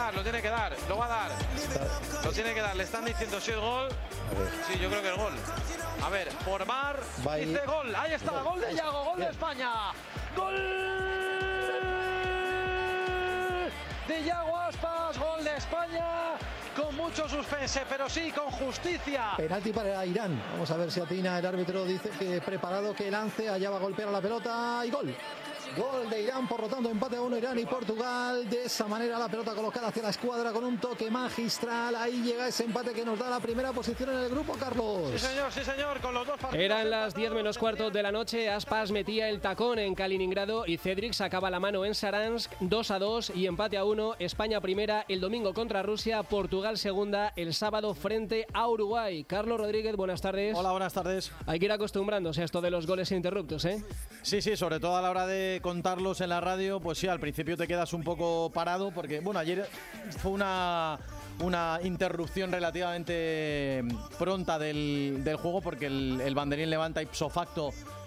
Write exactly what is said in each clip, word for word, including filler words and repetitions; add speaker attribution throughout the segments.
Speaker 1: dar, lo tiene que dar, lo va a dar. Lo tiene que dar, le están diciendo si es gol. Sí, yo creo que es gol. A ver, por Mar, dice gol, ahí está, gol de Yago, gol de España. Gol de Yago Aspas, gol de España. Con mucho suspense, pero sí, con justicia.
Speaker 2: Penalti para Irán. Vamos a ver si atina. El árbitro dice que preparado, que lance. Allá va a golpear a la pelota y gol. Gol de Irán, por lo tanto empate a uno Irán y Portugal. De esa manera la pelota colocada hacia la escuadra con un toque magistral. Ahí llega ese empate que nos da la primera posición en el grupo, Carlos.
Speaker 1: Sí señor, sí señor, con los dos partidos.
Speaker 3: Eran las diez menos cuarto de la noche. Aspas metía el tacón en Kaliningrado y Cedric sacaba la mano en Saransk. dos a dos y empate a uno. España primera el domingo contra Rusia. Portugal segunda el sábado frente a Uruguay. Carlos Rodríguez, buenas tardes.
Speaker 4: Hola, buenas tardes.
Speaker 3: Hay que ir acostumbrándose a esto de los goles interruptos, ¿eh?
Speaker 4: Sí, sí, sobre todo a la hora de contarlos en la radio, pues sí, al principio te quedas un poco parado porque, bueno, ayer fue una, una interrupción relativamente pronta del, del juego porque el, el banderín levanta ipso facto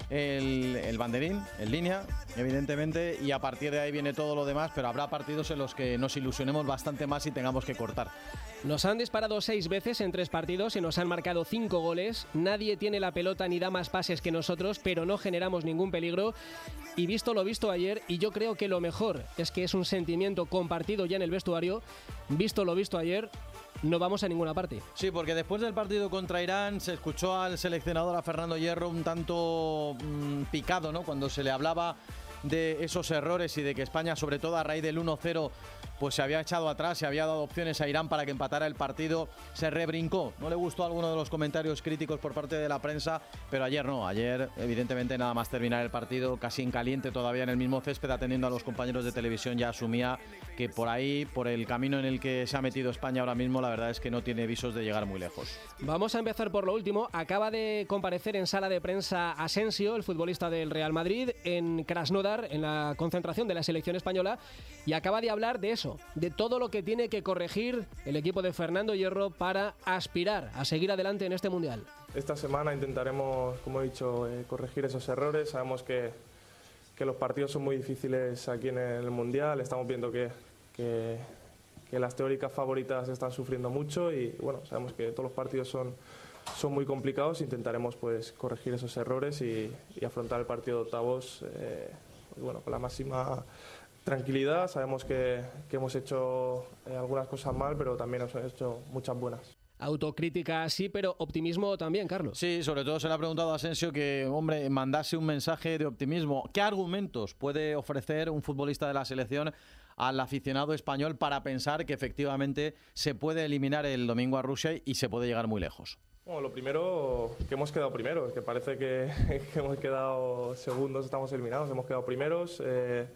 Speaker 4: el, el banderín en línea, evidentemente, y a partir de ahí viene todo lo demás, pero habrá partidos en los que nos ilusionemos bastante más y tengamos que cortar.
Speaker 3: Nos han disparado seis veces en tres partidos y nos han marcado cinco goles. Nadie tiene la pelota ni da más pases que nosotros, pero no generamos ningún peligro. Y visto lo visto ayer, y yo creo que lo mejor es que es un sentimiento compartido ya en el vestuario, visto lo visto ayer, no vamos a ninguna parte.
Speaker 4: Sí, porque después del partido contra Irán se escuchó al seleccionador, a Fernando Hierro, un tanto mmm, picado, ¿no? Cuando se le hablaba de esos errores y de que España, sobre todo a raíz del uno cero, pues se había echado atrás, se había dado opciones a Irán para que empatara el partido, se rebrincó. No le gustó alguno de los comentarios críticos por parte de la prensa, pero ayer no, ayer evidentemente nada más terminar el partido, casi en caliente todavía en el mismo césped, atendiendo a los compañeros de televisión, ya asumía que por ahí, por el camino en el que se ha metido España ahora mismo, la verdad es que no tiene visos de llegar muy lejos.
Speaker 3: Vamos a empezar por lo último. Acaba de comparecer en sala de prensa Asensio, el futbolista del Real Madrid, en Krasnodar, en la concentración de la selección española, y acaba de hablar de eso, de todo lo que tiene que corregir el equipo de Fernando Hierro para aspirar a seguir adelante en este Mundial.
Speaker 5: Esta semana intentaremos, como he dicho, eh, corregir esos errores. Sabemos que, que los partidos son muy difíciles aquí en el Mundial. Estamos viendo que, que, que las teóricas favoritas están sufriendo mucho y bueno, sabemos que todos los partidos son, son muy complicados. Intentaremos pues corregir esos errores y, y afrontar el partido de octavos eh, pues, bueno, con la máxima tranquilidad. Sabemos que, que hemos hecho eh, algunas cosas mal, pero también hemos hecho muchas buenas.
Speaker 3: Autocrítica sí, pero optimismo también, Carlos.
Speaker 4: Sí, sobre todo se le ha preguntado a Asensio que, hombre, mandase un mensaje de optimismo. ¿Qué argumentos puede ofrecer un futbolista de la selección al aficionado español para pensar que efectivamente se puede eliminar el domingo a Rusia y se puede llegar muy lejos?
Speaker 5: Bueno, lo primero, que hemos quedado primeros, que parece que, que hemos quedado segundos, estamos eliminados, hemos quedado primeros. Eh,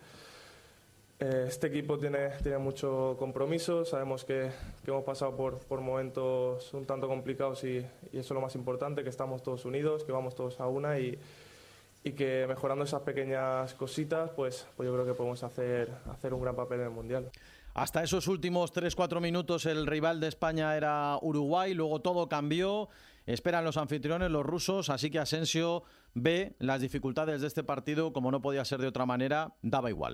Speaker 5: Este equipo tiene, tiene mucho compromiso, sabemos que, que hemos pasado por, por momentos un tanto complicados y, y eso es lo más importante, que estamos todos unidos, que vamos todos a una y, y que mejorando esas pequeñas cositas, pues, pues yo creo que podemos hacer, hacer un gran papel en el Mundial.
Speaker 4: Hasta esos últimos tres cuatro minutos el rival de España era Uruguay, luego todo cambió, esperan los anfitriones, los rusos, así que Asensio ve las dificultades de este partido, como no podía ser de otra manera, daba igual.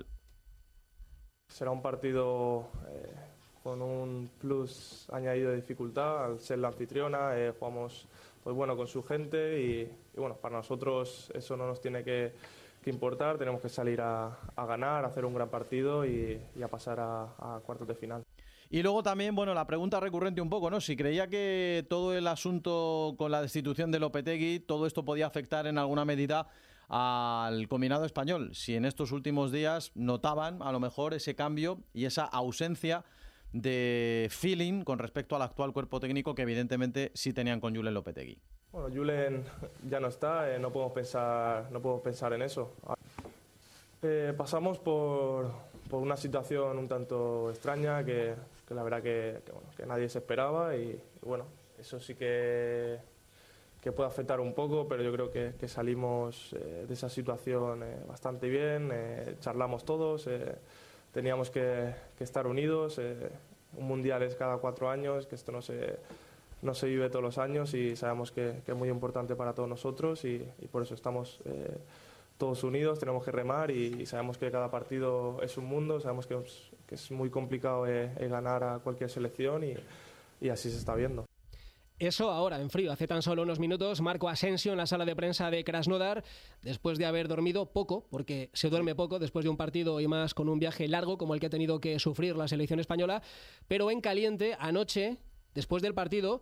Speaker 5: Será un partido eh, con un plus añadido de dificultad al ser la anfitriona. Eh, jugamos pues bueno, con su gente y, y bueno, para nosotros eso no nos tiene que, que importar. Tenemos que salir a, a ganar, a hacer un gran partido y, y a pasar a, a cuartos de final.
Speaker 4: Y luego también, bueno, la pregunta recurrente un poco, ¿no? Si creía que todo el asunto con la destitución de Lopetegui, todo esto podía afectar en alguna medida al combinado español. Si en estos últimos días notaban a lo mejor ese cambio y esa ausencia de feeling con respecto al actual cuerpo técnico que evidentemente sí tenían con Julen Lopetegui.
Speaker 5: Bueno, Julen ya no está, eh, no podemos pensar, no podemos pensar en eso. Eh, pasamos por, por una situación un tanto extraña que, que la verdad que, que, bueno, que nadie se esperaba y, y bueno, eso sí que, que puede afectar un poco, pero yo creo que, que salimos eh, de esa situación eh, bastante bien, eh, charlamos todos, eh, teníamos que, que estar unidos, eh, un mundial es cada cuatro años, que esto no se, no se vive todos los años y sabemos que, que es muy importante para todos nosotros y, y por eso estamos eh, todos unidos, tenemos que remar y, y sabemos que cada partido es un mundo, sabemos que, que es muy complicado eh, eh, ganar a cualquier selección y, y así se está viendo.
Speaker 3: Eso ahora, en frío. Hace tan solo unos minutos, Marco Asensio en la sala de prensa de Krasnodar, después de haber dormido poco, porque se duerme poco después de un partido y más con un viaje largo como el que ha tenido que sufrir la selección española, pero en caliente, anoche, después del partido,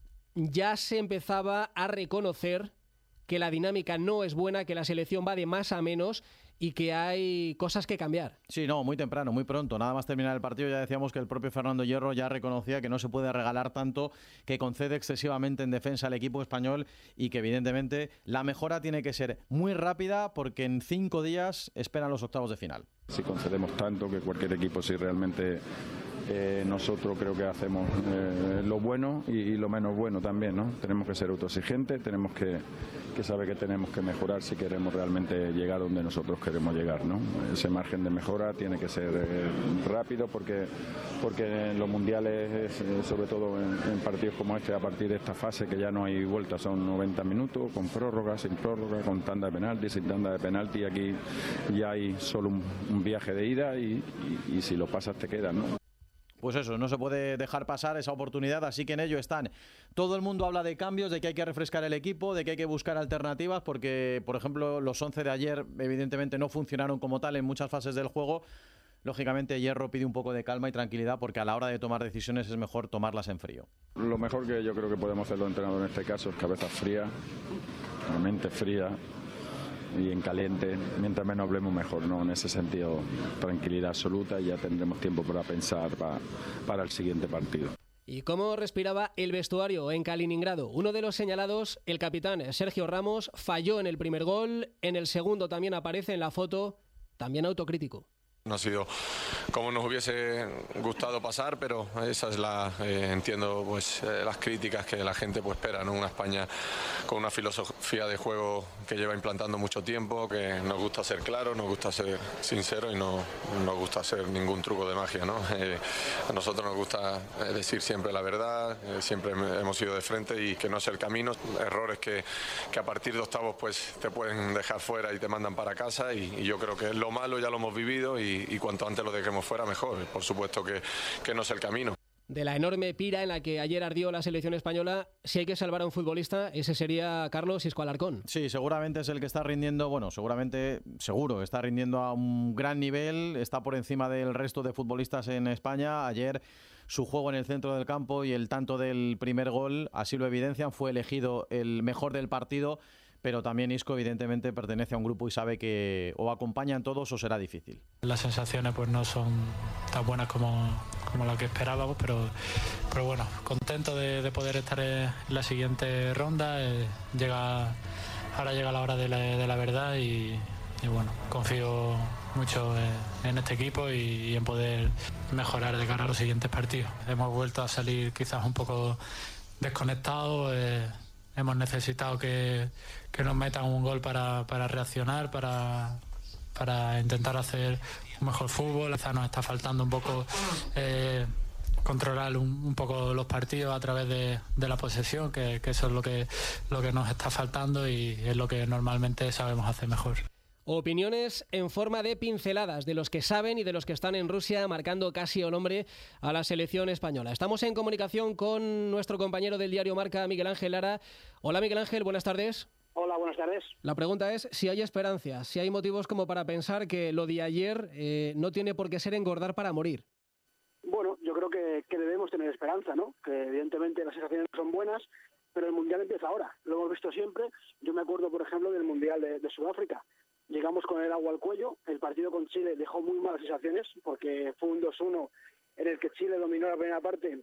Speaker 3: ya se empezaba a reconocer que la dinámica no es buena, que la selección va de más a menos y que hay cosas que cambiar.
Speaker 4: Sí, no, muy temprano, muy pronto. Nada más terminar el partido ya decíamos que el propio Fernando Hierro ya reconocía que no se puede regalar tanto, que concede excesivamente en defensa al equipo español y que evidentemente la mejora tiene que ser muy rápida porque en cinco días esperan los octavos de final.
Speaker 6: Si concedemos tanto que cualquier equipo, si realmente eh, nosotros creo que hacemos eh, lo bueno y, y lo menos bueno también, ¿no? Tenemos que ser autoexigentes, tenemos que, que saber que tenemos que mejorar si queremos realmente llegar donde nosotros queremos llegar, ¿no? Ese margen de mejora tiene que ser eh, rápido porque, porque en los mundiales, eh, sobre todo en, en partidos como este, a partir de esta fase que ya no hay vuelta, son noventa minutos, con prórroga, sin prórroga, con tanda de penalti, sin tanda de penalti, aquí ya hay solo un, un viaje de ida y, y, y si lo pasas te quedas, ¿no?
Speaker 4: Pues eso, no se puede dejar pasar esa oportunidad, así que en ello están. Todo el mundo habla de cambios, de que hay que refrescar el equipo, de que hay que buscar alternativas, porque, por ejemplo, los once de ayer evidentemente no funcionaron como tal en muchas fases del juego. Lógicamente, Hierro pide un poco de calma y tranquilidad, porque a la hora de tomar decisiones es mejor tomarlas en frío.
Speaker 6: Lo mejor que yo creo que podemos hacer los entrenadores en este caso es cabeza fría, mente fría y en caliente, mientras menos hablemos mejor, ¿no? En ese sentido, tranquilidad absoluta y ya tendremos tiempo para pensar para, para el siguiente partido.
Speaker 3: ¿Y cómo respiraba el vestuario en Kaliningrado? Uno de los señalados, el capitán Sergio Ramos, falló en el primer gol, en el segundo también aparece en la foto, también autocrítico.
Speaker 7: No ha sido como nos hubiese gustado pasar, pero esa es la, eh, entiendo, pues eh, las críticas que la gente pues espera, ¿no? Una España con una filosofía de juego que lleva implantando mucho tiempo, que nos gusta ser claros, nos gusta ser sinceros y no nos gusta hacer ningún truco de magia, ¿no? Eh, a nosotros nos gusta decir siempre la verdad, eh, siempre hemos ido de frente y que no es el camino, errores que, que a partir de octavos pues te pueden dejar fuera y te mandan para casa y, y yo creo que lo malo ya lo hemos vivido y y cuanto antes lo dejemos fuera mejor. Por supuesto que, que no es el camino.
Speaker 3: De la enorme pira en la que ayer ardió la selección española, si hay que salvar a un futbolista, ese sería Carlos Isco Alarcón.
Speaker 4: Sí, seguramente es el que está rindiendo, bueno, seguramente, seguro, está rindiendo a un gran nivel, está por encima del resto de futbolistas en España. Ayer su juego en el centro del campo y el tanto del primer gol así lo evidencian, fue elegido el mejor del partido. Pero también Isco evidentemente pertenece a un grupo y sabe que o acompañan todos o será difícil.
Speaker 8: Las sensaciones pues no son tan buenas como, como las que esperábamos, pero, pero bueno, contento de, de poder estar en la siguiente ronda. Eh, llega, ahora llega la hora de la, de la verdad y, y bueno, confío mucho en, en este equipo y, y en poder mejorar de cara a los siguientes partidos. Hemos vuelto a salir quizás un poco desconectados. Eh, Hemos necesitado que, que nos metan un gol para, para reaccionar, para, para intentar hacer un mejor fútbol. Quizá nos está faltando un poco eh, controlar un, un poco los partidos a través de, de la posesión, que, que eso es lo que, lo que nos está faltando y es lo que normalmente sabemos hacer mejor.
Speaker 3: Opiniones en forma de pinceladas de los que saben y de los que están en Rusia marcando casi o nombre a la selección española. Estamos en comunicación con nuestro compañero del diario Marca, Miguel Ángel Lara. Hola Miguel Ángel, buenas tardes.
Speaker 9: Hola, buenas tardes.
Speaker 3: La pregunta es si hay esperanza, si hay motivos como para pensar que lo de ayer eh, no tiene por qué ser engordar para morir.
Speaker 9: Bueno, yo creo que, que debemos tener esperanza, ¿no? Que evidentemente las sensaciones son buenas, pero el Mundial empieza ahora. Lo hemos visto siempre. Yo me acuerdo, por ejemplo, del Mundial de, de Sudáfrica. Llegamos con el agua al cuello, el partido con Chile dejó muy malas sensaciones porque fue un dos uno en el que Chile dominó la primera parte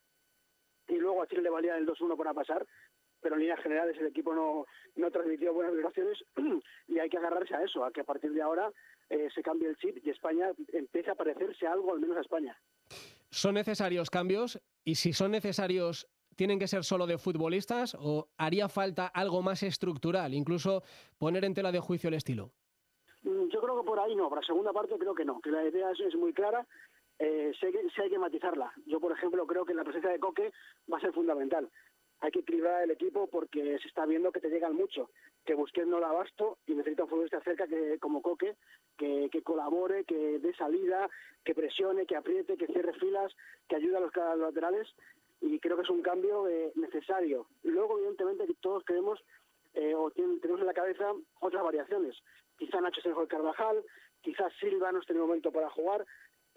Speaker 9: y luego a Chile le valía el dos uno para pasar, pero en líneas generales el equipo no, no transmitió buenas vibraciones y hay que agarrarse a eso, a que a partir de ahora eh, se cambie el chip y España empiece a parecerse algo, al menos a España.
Speaker 3: ¿Son necesarios cambios? Y si son necesarios, ¿tienen que ser solo de futbolistas o haría falta algo más estructural, incluso poner en tela de juicio el estilo?
Speaker 9: Yo creo que por ahí no, para la segunda parte creo que no, que la idea es, es muy clara, eh, sé que, sé hay que matizarla. Yo, por ejemplo, creo que la presencia de Coque va a ser fundamental. hay que equilibrar el equipo porque se está viendo que te llegan mucho, que Busquets no da abasto y necesita un futbolista cerca que, como Coque, que, que colabore, que dé salida, que presione, que apriete, que cierre filas, que ayude a los, a los laterales, y creo que es un cambio eh, necesario. Luego, evidentemente, que todos queremos eh, o tienen, tenemos en la cabeza otras variaciones. Quizá Nacho es mejor que Carvajal, quizás Silva no esté en el momento para jugar,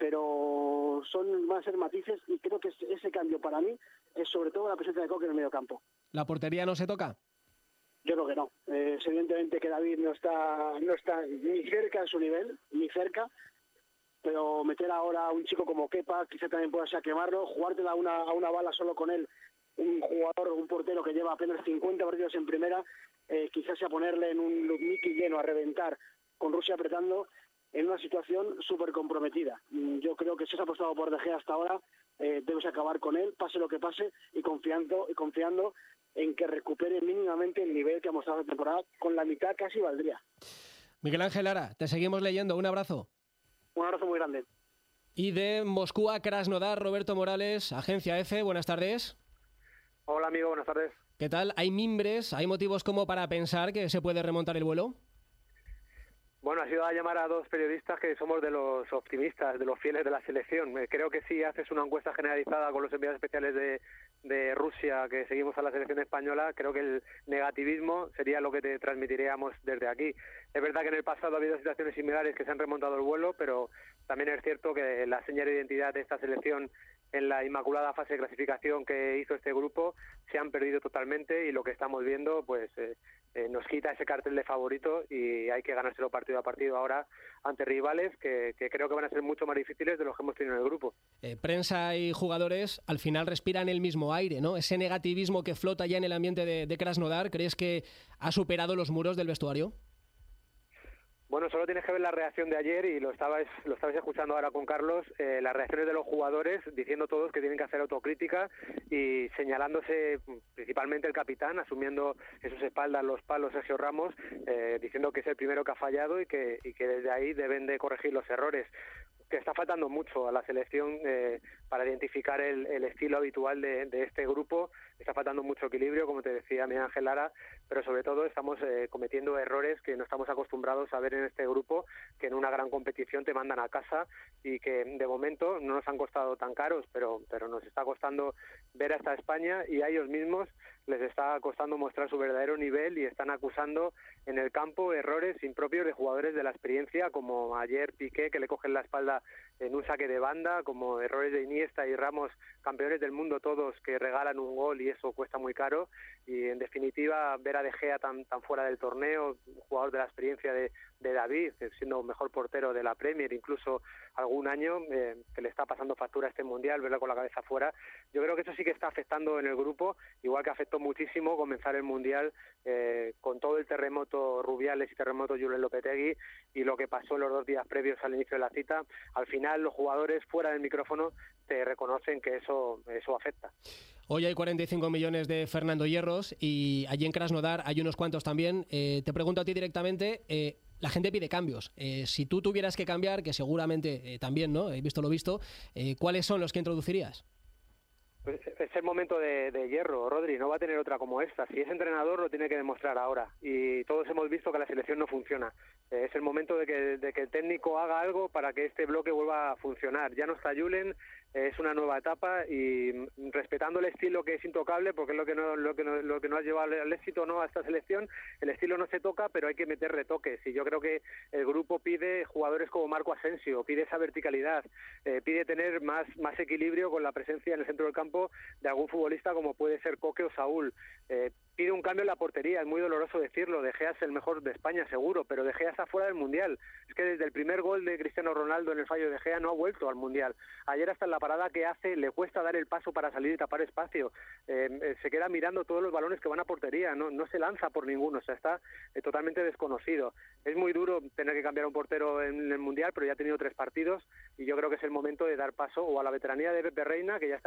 Speaker 9: pero son van a ser matices, y creo que ese cambio para mí es sobre todo la presencia de Coque en el medio campo.
Speaker 3: ¿La portería no se toca?
Speaker 9: Yo creo que no. Eh, es evidentemente que David no está no está ni cerca de su nivel, ni cerca, pero meter ahora a un chico como Kepa quizá también pueda ser quemarlo, jugártela a una, a una bala solo con él, un jugador, un portero que lleva apenas cincuenta partidos en primera, eh, quizás sea ponerle en un Luzhniki lleno a reventar, con Rusia apretando, en una situación súper comprometida. Yo creo que si se ha apostado por De Gea hasta ahora, eh, debes acabar con él, pase lo que pase, y confiando, y confiando en que recupere mínimamente el nivel que ha mostrado esta temporada. Con la mitad casi valdría.
Speaker 3: Miguel Ángel Lara, te seguimos leyendo. Un abrazo.
Speaker 9: Un abrazo muy grande.
Speaker 3: Y de Moscú a Krasnodar, Roberto Morales, Agencia F, buenas tardes.
Speaker 10: Hola amigo, buenas tardes.
Speaker 3: ¿Qué tal? ¿Hay mimbres, hay motivos como para pensar que se puede remontar el vuelo?
Speaker 10: Bueno, ha sido a llamar a dos periodistas que somos de los optimistas, de los fieles de la selección. Creo que si haces una encuesta generalizada con los enviados especiales de, de Rusia que seguimos a la selección española, creo que el negativismo sería lo que te transmitiríamos desde aquí. Es verdad que en el pasado ha habido situaciones similares que se han remontado el vuelo, pero también es cierto que la señal de identidad de esta selección en la inmaculada fase de clasificación que hizo este grupo se han perdido totalmente, y lo que estamos viendo pues eh, eh, nos quita ese cartel de favorito, y hay que ganárselo partido a partido ahora ante rivales que, que creo que van a ser mucho más difíciles de los que hemos tenido en el grupo.
Speaker 3: Eh, prensa y jugadores al final respiran el mismo aire, ¿no? Ese negativismo que flota ya en el ambiente de, de Krasnodar, ¿crees que ha superado los muros del vestuario?
Speaker 10: Bueno, solo tienes que ver la reacción de ayer, y lo estabais, lo estabais escuchando ahora con Carlos, eh, las reacciones de los jugadores, diciendo todos que tienen que hacer autocrítica y señalándose principalmente el capitán, asumiendo en sus espaldas los palos Sergio Ramos, eh, diciendo que es el primero que ha fallado y que, y que desde ahí deben de corregir los errores. Que está faltando mucho a la selección eh, para identificar el, el estilo habitual de, de este grupo. Está faltando mucho equilibrio, como te decía Miguel Ángel Lara, pero sobre todo estamos eh, cometiendo errores que no estamos acostumbrados a ver en este grupo, que en una gran competición te mandan a casa, y que de momento no nos han costado tan caros, pero, pero nos está costando ver a esta España, y a ellos mismos les está costando mostrar su verdadero nivel, y están acusando en el campo errores impropios de jugadores de la experiencia, como ayer Piqué, que le cogen la espalda en un saque de banda, como errores de Iniesta y Ramos, campeones del mundo todos, que regalan un gol y eso cuesta muy caro. Y en definitiva ver a De Gea tan, tan fuera del torneo, un jugador de la experiencia de, de David, siendo mejor portero de la Premier incluso algún año, eh, que le está pasando factura a este Mundial, verlo con la cabeza fuera. Yo creo que eso sí que está afectando en el grupo, igual que afectó muchísimo comenzar el Mundial eh, con todo el terremoto Rubiales y terremoto Julen Lopetegui, y lo que pasó en los dos días previos al inicio de la cita. Al final los jugadores fuera del micrófono te reconocen que eso, eso afecta.
Speaker 3: Hoy hay cuarenta y cinco millones de Fernando Hierros, y allí en Krasnodar hay unos cuantos también. Eh, te pregunto a ti directamente, eh, la gente pide cambios. Eh, si tú tuvieras que cambiar, que seguramente eh, también, ¿no? He visto lo visto, eh, ¿cuáles son los que introducirías?
Speaker 10: Pues es el momento de, de Hierro, Rodri, no va a tener otra como esta. Si es entrenador lo tiene que demostrar ahora, y todos hemos visto que la selección no funciona. Eh, es el momento de que, de que el técnico haga algo para que este bloque vuelva a funcionar. Ya no está Julen, eh, es una nueva etapa, y respetando el estilo, que es intocable, porque es lo que no, lo que no, lo que no ha llevado al éxito, ¿no?, a esta selección. El estilo no se toca, pero hay que meter retoques, y yo creo que el grupo pide jugadores como Marco Asensio, pide esa verticalidad, eh, pide tener más, más equilibrio con la presencia en el centro del campo de algún futbolista como puede ser Coque o Saúl. Eh, pide un cambio en la portería, es muy doloroso decirlo, De Gea es el mejor de España seguro, pero De Gea está fuera del Mundial. Es que desde el primer gol de Cristiano Ronaldo en el fallo de De Gea no ha vuelto al Mundial. Ayer hasta en la parada que hace le cuesta dar el paso para salir y tapar espacio. Eh, eh, se queda mirando todos los balones que van a portería, no, no se lanza por ninguno, o sea, está eh, totalmente desconocido. Es muy duro tener que cambiar un portero en el Mundial, pero ya ha tenido tres partidos, y yo creo que es el momento de dar paso o a la veteranía de Pepe Reina, que ya está recuperado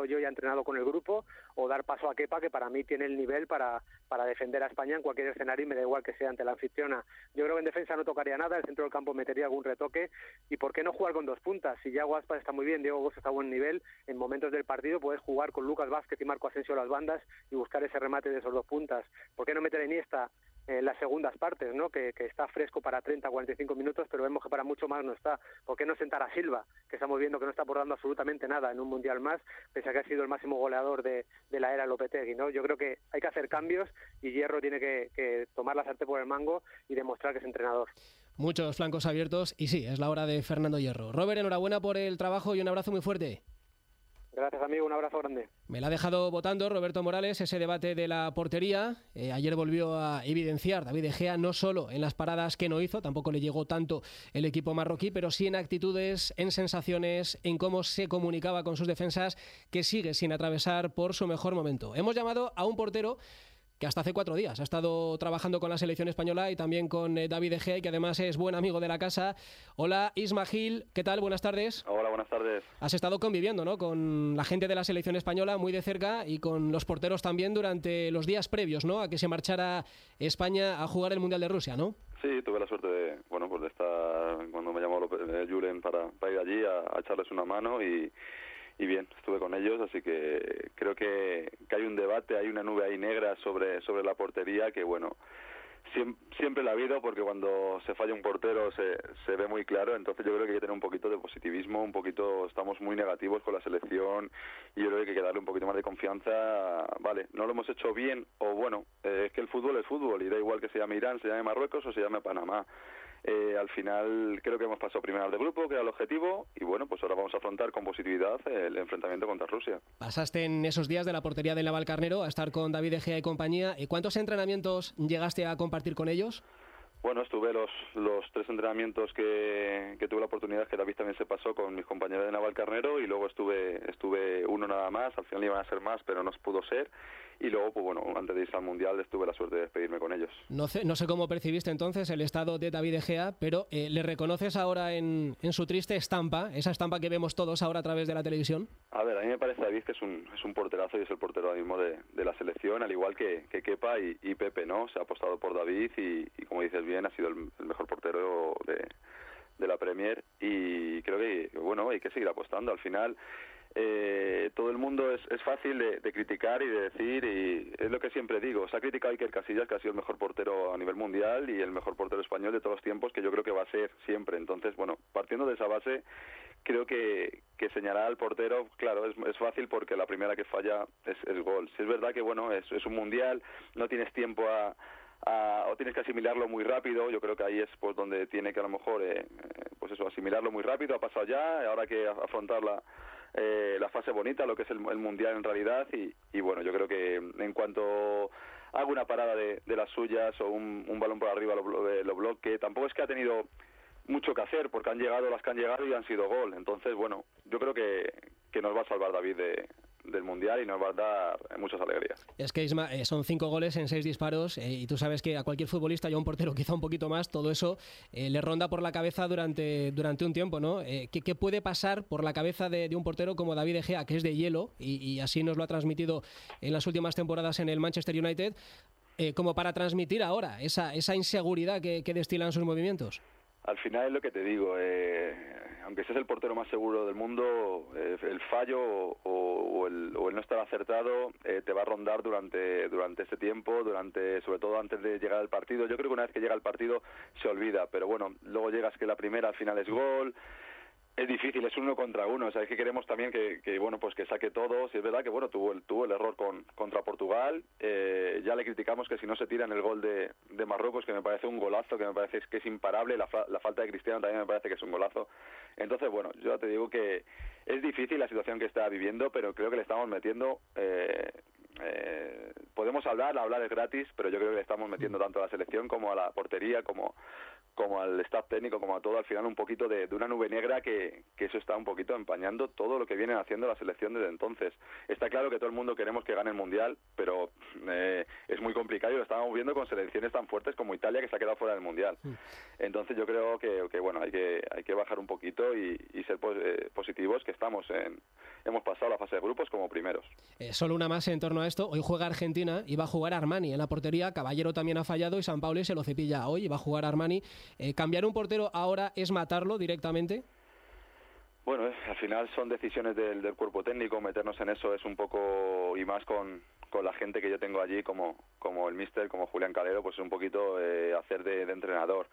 Speaker 10: entrenado yo y ha entrenado con el grupo, o dar paso a Kepa, que para mí tiene el nivel para, para defender a España en cualquier escenario y me da igual que sea ante la anfitriona. Yo creo que en defensa no tocaría nada, el centro del campo metería algún retoque, y ¿por qué no jugar con dos puntas? Si Yago Aspas está muy bien, Diego Costa está a buen nivel, en momentos del partido puedes jugar con Lucas Vázquez y Marco Asensio a las bandas y buscar ese remate de esos dos puntas. ¿Por qué no meter a Iniesta en las segundas partes, ¿no? Que, que está fresco para treinta a cuarenta y cinco minutos, pero vemos que para mucho más no está? ¿Por qué no sentar a Silva, que estamos viendo que no está aportando absolutamente nada en un mundial más, pese a que ha sido el máximo goleador de, de la era Lopetegui, ¿no? Yo creo que hay que hacer cambios y Hierro tiene que, que tomar la sartén por el mango y demostrar que es entrenador.
Speaker 3: Muchos flancos abiertos y sí, es la hora de Fernando Hierro. Robert, enhorabuena por el trabajo y un abrazo muy fuerte.
Speaker 10: Gracias, amigo, un abrazo grande.
Speaker 3: Me la ha dejado votando Roberto Morales ese debate de la portería. Eh, ayer volvió a evidenciar David De Gea no solo en las paradas que no hizo, tampoco le llegó tanto el equipo marroquí, pero sí en actitudes, en sensaciones, en cómo se comunicaba con sus defensas, que sigue sin atravesar por su mejor momento. Hemos llamado a un portero que hasta hace cuatro días ha estado trabajando con la selección española y también con eh, David De Gea, y que además es buen amigo de la casa. Hola, Isma Gil, ¿qué tal? Buenas tardes.
Speaker 11: Hola, buenas tardes.
Speaker 3: Has estado conviviendo, ¿no?, con la gente de la selección española muy de cerca y con los porteros también durante los días previos, ¿no?, a que se marchara España a jugar el Mundial de Rusia, ¿no?
Speaker 11: Sí, tuve la suerte de, bueno, pues de estar cuando me llamó López, Julen para, para ir allí a, a echarles una mano y... Y bien, estuve con ellos, así que creo que, que hay un debate, hay una nube ahí negra sobre, sobre la portería que, bueno, siempre, siempre la ha habido, porque cuando se falla un portero se, se ve muy claro. Entonces yo creo que hay que tener un poquito de positivismo, un poquito, estamos muy negativos con la selección y yo creo que hay que darle un poquito más de confianza. Vale, no lo hemos hecho bien, o bueno, eh, es que el fútbol es fútbol y da igual que se llame Irán, se llame Marruecos o se llame Panamá. Eh, al final creo que hemos pasado primero al de grupo, que era el objetivo, y bueno, pues ahora vamos a afrontar con positividad el enfrentamiento contra Rusia.
Speaker 3: Pasaste en esos días de la portería del Navalcarnero a estar con David De Gea y compañía. ¿Cuántos entrenamientos llegaste a compartir con ellos?
Speaker 11: Bueno, estuve los los tres entrenamientos que, que tuve la oportunidad, que David también se pasó con mis compañeros de Navalcarnero, y luego estuve estuve uno nada más. Al final iban a ser más, pero no pudo ser. Y luego, pues bueno, antes de irse al Mundial tuve la suerte de despedirme con ellos.
Speaker 3: No sé, no sé cómo percibiste entonces el estado de David De Gea, pero eh, ¿le reconoces ahora en, en su triste estampa, esa estampa que vemos todos ahora a través de la televisión?
Speaker 11: A ver, a mí me parece David que es un es un porterazo y es el portero ahora mismo de, de la selección, al igual que, que Kepa y, y Pepe, ¿no? Se ha apostado por David y, y como dices bien, ha sido el, el mejor portero de, de la Premier, y creo que, bueno, hay que seguir apostando. Al final... Eh, todo el mundo es, es fácil de, de criticar y de decir, y es lo que siempre digo. Se ha criticado a Iker Casillas, que ha sido el mejor portero a nivel mundial y el mejor portero español de todos los tiempos, que yo creo que va a ser siempre. Entonces, bueno, partiendo de esa base, creo que, que señalar al portero, claro, es, es fácil porque la primera que falla es, es gol. Si es verdad que, bueno, es, es un mundial, no tienes tiempo a... Uh, o tienes que asimilarlo muy rápido. Yo creo que ahí es pues donde tiene que a lo mejor eh, pues eso, asimilarlo muy rápido. Ha pasado ya, ahora hay que afrontar la, eh, la fase bonita, lo que es el, el mundial en realidad, y, y bueno, yo creo que en cuanto haga una parada de, de las suyas o un, un balón por arriba lo, lo, lo bloque, tampoco es que ha tenido mucho que hacer, porque han llegado las que han llegado y han sido gol. Entonces, bueno, yo creo que, que nos va a salvar David de del Mundial y nos va a dar muchas alegrías.
Speaker 3: Es que, Isma, eh, son cinco goles en seis disparos, eh, y tú sabes que a cualquier futbolista y a un portero quizá un poquito más, todo eso eh, le ronda por la cabeza durante, durante un tiempo, ¿no? Eh, ¿qué, ¿Qué puede pasar por la cabeza de, de un portero como David De Gea, que es de hielo, y, y así nos lo ha transmitido en las últimas temporadas en el Manchester United, eh, como para transmitir ahora esa, esa inseguridad que, que destilan sus movimientos?
Speaker 11: Al final es lo que te digo, eh, aunque seas el portero más seguro del mundo, eh, el fallo o, o, el, o el no estar acertado eh, te va a rondar durante durante ese tiempo, durante sobre todo antes de llegar al partido. Yo creo que una vez que llega el partido se olvida, pero bueno, luego llegas que la primera al final es gol. Es difícil, es uno contra uno, o sea, es que queremos también que, que bueno, pues que saque todo. Si es verdad que, bueno, tuvo el, tuvo el error con, contra Portugal, eh, ya le criticamos que si no se tira en el gol de, de Marruecos, que me parece un golazo, que me parece que es imparable, la, la falta de Cristiano también me parece que es un golazo. Entonces, bueno, yo te digo que es difícil la situación que está viviendo, pero creo que le estamos metiendo... Eh, eh, podemos hablar, hablar es gratis, pero yo creo que le estamos metiendo tanto a la selección como a la portería, como... como al staff técnico, como a todo, al final un poquito de, de una nube negra que, que eso está un poquito empañando todo lo que viene haciendo la selección desde entonces. Está claro que todo el mundo queremos que gane el Mundial, pero eh, es muy complicado y lo estábamos viendo con selecciones tan fuertes como Italia, que se ha quedado fuera del Mundial. Entonces yo creo que, que bueno, hay que hay que bajar un poquito y, y ser pues, eh, positivos, que estamos en, hemos pasado la fase de grupos como primeros.
Speaker 3: Eh, solo una más en torno a esto. Hoy juega Argentina y va a jugar Armani en la portería. Caballero también ha fallado y San Pauli se lo cepilla hoy y va a jugar Armani. Eh, ¿Cambiar un portero ahora es matarlo directamente?
Speaker 11: Bueno, eh, al final son decisiones del, del cuerpo técnico, meternos en eso es un poco, y más con, con la gente que yo tengo allí, como, como el míster, como Julián Calero, pues es un poquito eh, hacer de, de entrenador.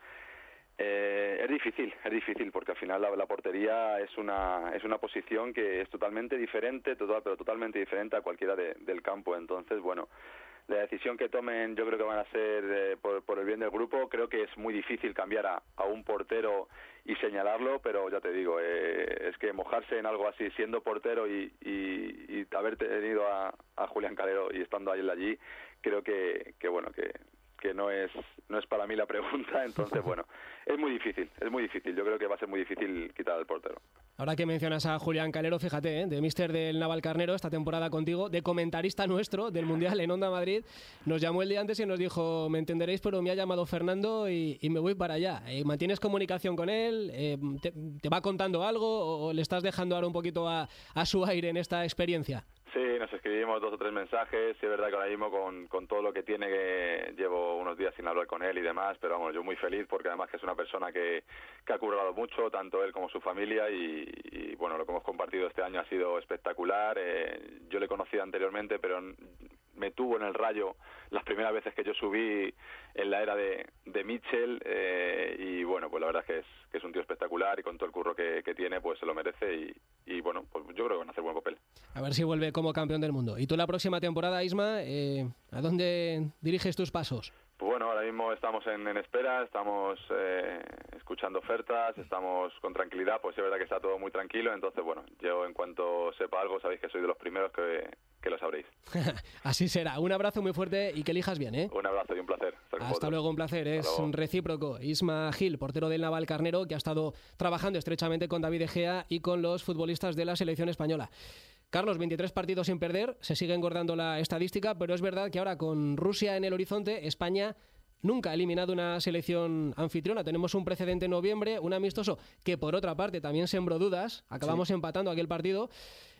Speaker 11: Eh, es difícil, es difícil, porque al final la, la portería es una es una posición que es totalmente diferente, total, pero totalmente diferente a cualquiera de, del campo. Entonces, bueno, la decisión que tomen yo creo que van a ser eh, por, por el bien del grupo. Creo que es muy difícil cambiar a, a un portero y señalarlo, pero ya te digo, eh, es que mojarse en algo así, siendo portero y, y, y haber tenido a, a Julián Calero y estando ahí allí, creo que, que bueno, que... que no es no es para mí la pregunta, entonces bueno, es muy difícil, es muy difícil, yo creo que va a ser muy difícil quitar al portero.
Speaker 3: Ahora que mencionas a Julián Calero, fíjate, ¿eh? de míster del Navalcarnero esta temporada contigo, de comentarista nuestro del Mundial en Onda Madrid, nos llamó el día antes y nos dijo, me entenderéis, pero me ha llamado Fernando y, y me voy para allá. Eh, ¿Mantienes comunicación con él? Eh, te, ¿Te va contando algo o le estás dejando ahora un poquito a, a su aire en esta experiencia?
Speaker 11: Sí, nos escribimos dos o tres mensajes, sí es verdad que ahora mismo con, con todo lo que tiene, que llevo unos días sin hablar con él y demás, pero vamos, yo muy feliz porque además que es una persona que, que ha currado mucho, tanto él como su familia, y, y bueno, lo que hemos compartido este año ha sido espectacular. Eh, yo le he conocido anteriormente, pero me tuvo en el Rayo las primeras veces que yo subí en la era de, de Mitchell, eh, y bueno, pues la verdad es que es, que es un tío espectacular y con todo el curro que, que tiene, pues se lo merece y, y bueno, pues yo creo que van a hacer buen papel.
Speaker 3: A ver si vuelve como campeón del mundo. ¿Y tú la próxima temporada, Isma, eh, a dónde diriges tus pasos?
Speaker 11: Pues bueno, ahora mismo estamos en, en espera, estamos eh, escuchando ofertas, estamos con tranquilidad, pues es verdad que está todo muy tranquilo, entonces bueno, yo en cuanto sepa algo sabéis que soy de los primeros que, que lo sabréis.
Speaker 3: Así será. Un abrazo muy fuerte y que elijas bien, ¿eh?
Speaker 11: Un abrazo y un placer.
Speaker 3: Hasta luego, un placer. Es recíproco. Isma Gil, portero del Navalcarnero, que ha estado trabajando estrechamente con David De Gea y con los futbolistas de la selección española. Carlos, veintitrés partidos sin perder, se sigue engordando la estadística, pero es verdad que ahora con Rusia en el horizonte, España nunca ha eliminado una selección anfitriona. Tenemos un precedente en noviembre, un amistoso que por otra parte también sembró dudas, acabamos sí. empatando aquel partido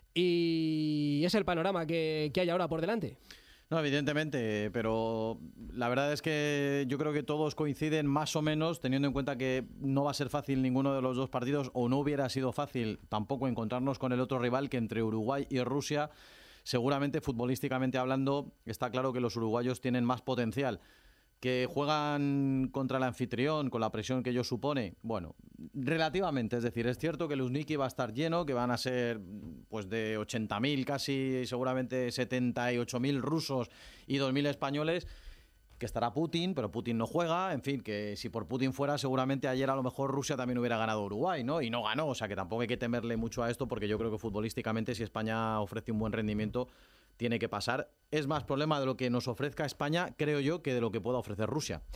Speaker 3: y es el panorama que, que hay ahora por delante.
Speaker 4: No, evidentemente, pero la verdad es que yo creo que todos coinciden más o menos, teniendo en cuenta que no va a ser fácil ninguno de los dos partidos, o no hubiera sido fácil tampoco encontrarnos con el otro rival, que entre Uruguay y Rusia, seguramente futbolísticamente hablando, está claro que los uruguayos tienen más potencial. Que juegan contra el anfitrión con la presión que ello supone, bueno, relativamente, es decir, es cierto que el Luzhniki va a estar lleno, que van a ser pues de ochenta mil, casi seguramente setenta y ocho mil rusos y dos mil españoles, que estará Putin, pero Putin no juega, en fin, que si por Putin fuera, seguramente ayer a lo mejor Rusia también hubiera ganado a Uruguay, ¿no? Y no ganó, o sea que tampoco hay que temerle mucho a esto, porque yo creo que futbolísticamente, si España ofrece un buen rendimiento, tiene que pasar. Es más problema de lo que nos ofrezca España, creo yo, que de lo que pueda ofrecer Rusia.